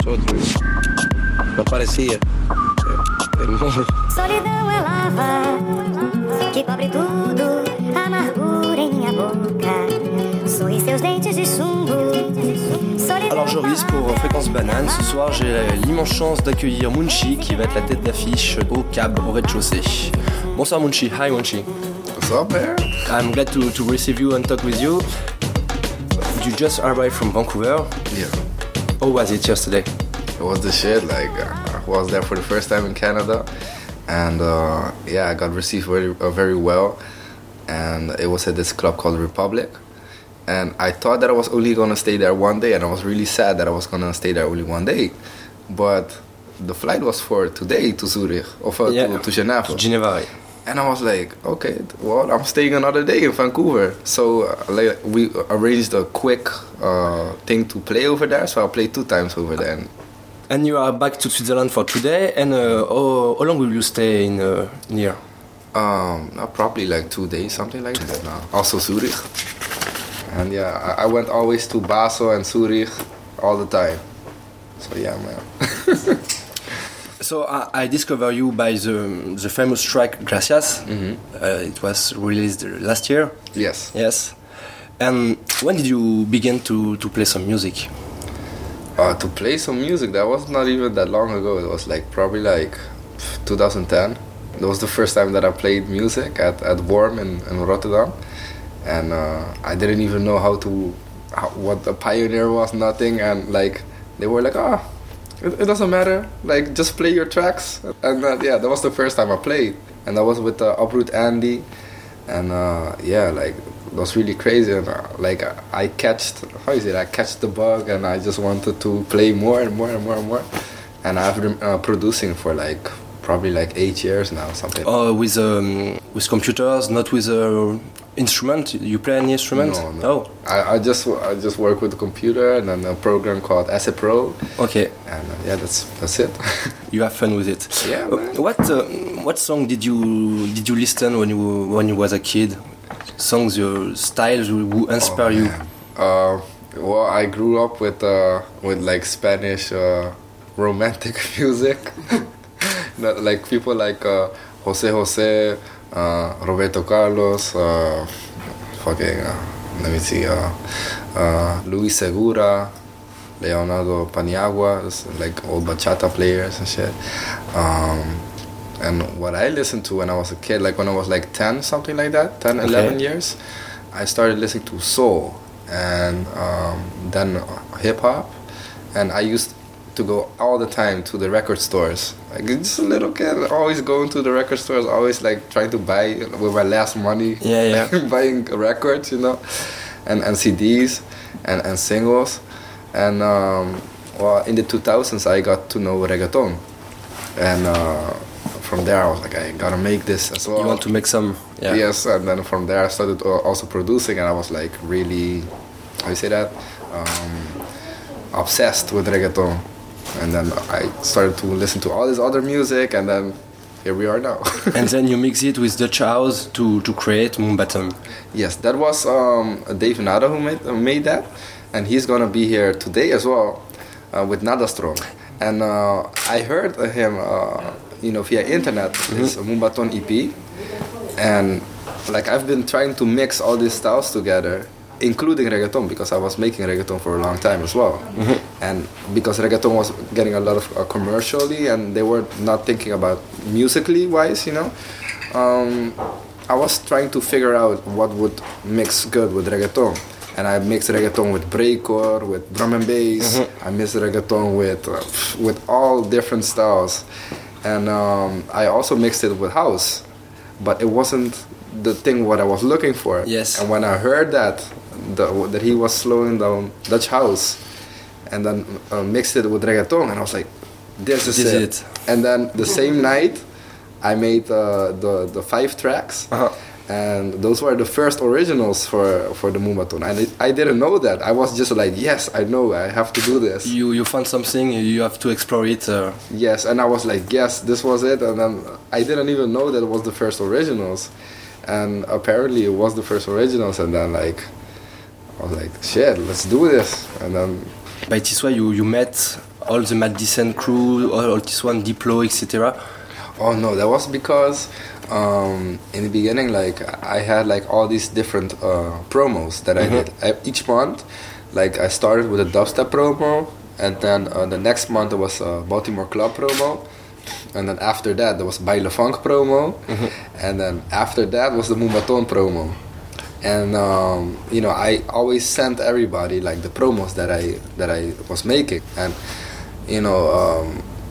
outros. Não parecia. Solidão é lava que cobre tudo, amargura em minha boca, sorri seus dentes de chumbo. Alors Joris, pour Fréquence Banane, ce soir j'ai l'immense chance d'accueillir Munchi qui va être la tête d'affiche au Cab, au rez-de-chaussée. Bonsoir Munchi, hi Munchi. What's up, man? I'm glad to receive you and talk with you. You just arrived from Vancouver. Yeah. How was it yesterday? It was the shit. Like, I was there for the first time in Canada. And I got received very well. And it was at this club called Republic. And I thought that I was only going to stay there one day. And I was really sad that I was going to stay there only one day. But the flight was for today to Zurich. Or to Geneva. To Geneva, right. And I was like, okay, well, I'm staying another day in Vancouver. So we arranged a quick thing to play over there. So I played 2 times over there. And you are back to Switzerland for today. And how long will you stay in here? Probably like 2 days, something like that. Also Zurich. And yeah, I went always to Basel and Zurich all the time. So yeah, man. So I discovered you by the famous track Gracias. Mm-hmm. It was released last year. Yes. Yes. And when did you begin to play some music? To play some music, that was not even that long ago. It was like probably like 2010. That was the first time that I played music at Worm in Rotterdam. And I didn't even know what a pioneer was, nothing. And like they were like, it doesn't matter, like just play your tracks. And that was the first time I played. And that was with Uproot Andy. And like it was really crazy. And like I catched the bug, and I just wanted to play more and more and more and more. And I've been producing for like probably like 8 years now, something. Oh, with computers, not with instrument. You play any instrument? No. Oh, I just work with the computer and then a program called Acid Pro. Okay. And that's it. You have fun with it. Yeah. Man. What song did you listen when you was a kid? Songs, your styles who inspire you? Well, I grew up with like Spanish romantic music. Like people like Jose Jose, Roberto Carlos, let me see, Luis Segura, Leonardo Paniagua, like old bachata players and shit. And what I listened to when I was a kid, like when I was like 10, something like that, 10, 11 years, I started listening to soul and then hip-hop. And I used to go all the time to the record stores. Like just a little kid, always going to the record stores, always like trying to buy with my last money, buying records, and CDs and singles. And in the 2000s I got to know reggaeton, and from there I was like, I gotta make this as well. You want to make some? Yeah. Yes, and then from there I started also producing, and I was like really, how you say that, obsessed with reggaeton. And then I started to listen to all this other music, and then here we are now. And then you mix it with Dutch House to create Moombahton. Yes, that was Dave Nada who made that, and he's gonna be here today as well with Nadastrom. And I heard him, via internet. It's a Moombahton EP, and like I've been trying to mix all these styles together, including reggaeton, because I was making reggaeton for a long time as well. And because reggaeton was getting a lot of commercially, and they were not thinking about musically wise, I was trying to figure out what would mix good with reggaeton. And I mixed reggaeton with breakcore, with drum and bass. I mixed reggaeton with all different styles. And I also mixed it with house, but it wasn't the thing what I was looking for. Yes. And when I heard that he was slowing down Dutch house, and then mixed it with reggaeton, and I was like, this is it. And then the same night, I made the 5 tracks, and those were the first originals for the Moombahton. And I didn't know that. I was just like, yes, I know, I have to do this. You found something, you have to explore it. Yes, and I was like, yes, this was it. And then I didn't even know that it was the first originals. And apparently it was the first originals, and then I was like, shit, let's do this. And then by this way you met all the Mad Descent crew, all this one, Diplo, etc.? Oh no, that was because in the beginning, like I had like all these different promos that I did each month. Like I started with a dubstep promo, and then the next month there was a Baltimore Club promo, and then after that there was Baile Funk promo, and then after that was the Moombahton promo. And you know, I always sent everybody like the promos that I was making, and you know,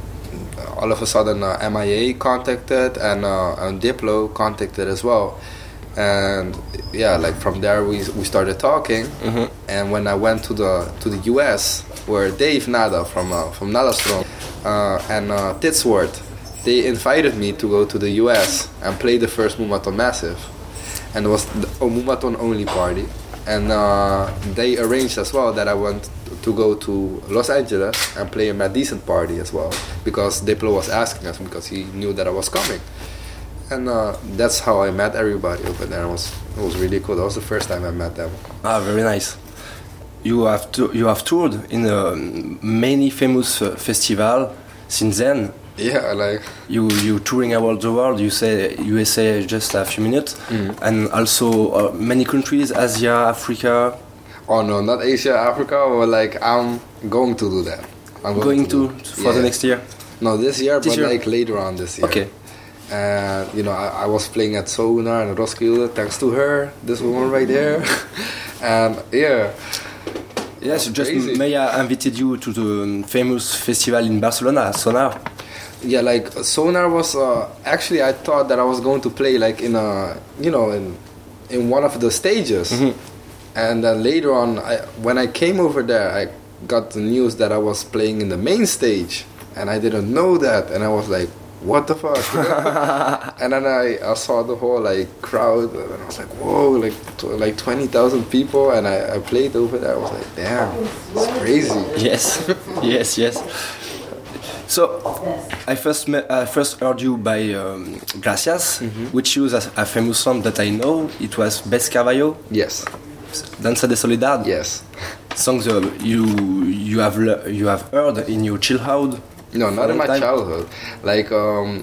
all of a sudden MIA contacted and Diplo contacted as well, and yeah, like from there we started talking. And when I went to the US, where Dave Nada from Nadastrom and Titsworth, they invited me to go to the US and play the first Moombahton Massive, and it was a Moombahton only party. And they arranged as well that I went to go to Los Angeles and play a Mad Decent party as well, because Diplo was asking us, because he knew that I was coming. And that's how I met everybody over there. It was really cool. That was the first time I met them. Ah, very nice. You have toured in many famous festival since then. Yeah, like you touring around the world. You say USA just a few minutes, and also many countries, Asia, Africa. Oh no, not Asia, Africa. But like I'm going to do that. I'm going to for the next year. No, this year, but like later on this year. Okay. And you know, I was playing at Sonar and Roskilde thanks to her, this woman right there. And yeah. Yes, just Maya invited you to the famous festival in Barcelona, Sonar. Yeah, like Sonar was actually I thought that I was going to play like in a, you know, in one of the stages. And then later on, when I came over there, I got the news that I was playing in the main stage, and I didn't know that, and I was like, what the fuck? And then I saw the whole like crowd, and I was like, whoa, like 20,000 people, and I played over there. I was like, damn, it's crazy. Yes, yes. So I first heard you by Gracias, which was a famous song that I know. It was Bess Carvalho. Yes. Danza de Soledad. Yes. Songs you have heard in your childhood. No, not in my childhood. Like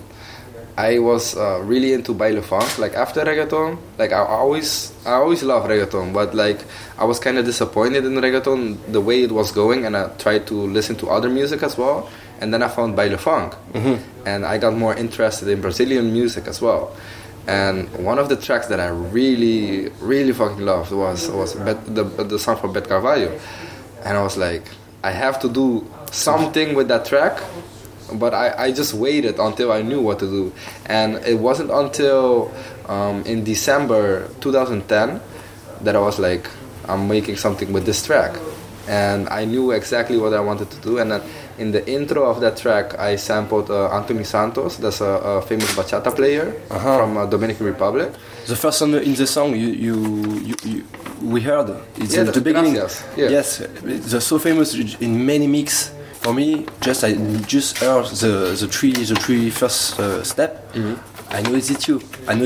I was really into baile funk. Like after reggaeton, like I always loved reggaeton, but like I was kind of disappointed in reggaeton the way it was going, and I tried to listen to other music as well. And then I found baile funk, and I got more interested in Brazilian music as well. And one of the tracks that I really, really fucking loved was the song from Beth Carvalho. And I was like, I have to do something with that track, but I just waited until I knew what to do. And it wasn't until in December 2010 that I was like, I'm making something with this track. And I knew exactly what I wanted to do. And then in the intro of that track, I sampled Anthony Santos. That's a famous bachata player from Dominican Republic. The first song in the song we heard, it's at the beginning. Gracias. Yeah. Yes, it's so famous in many mix. For me, I just heard the three first step. I know it's you.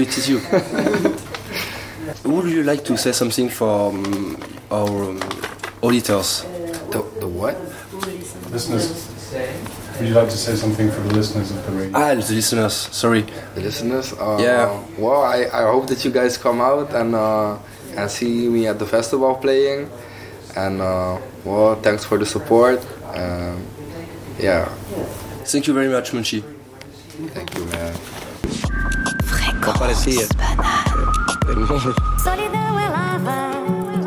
Would you like to say something for our auditors? The what? Listeners. Would you like to say something for the listeners of the radio? The listeners. Sorry. The listeners. Yeah. Well, I hope that you guys come out and see me at the festival playing. And well, thanks for the support. Yeah. Thank you very much, Munchi. Thank you, man. Fréquence banane. Solidão ela vai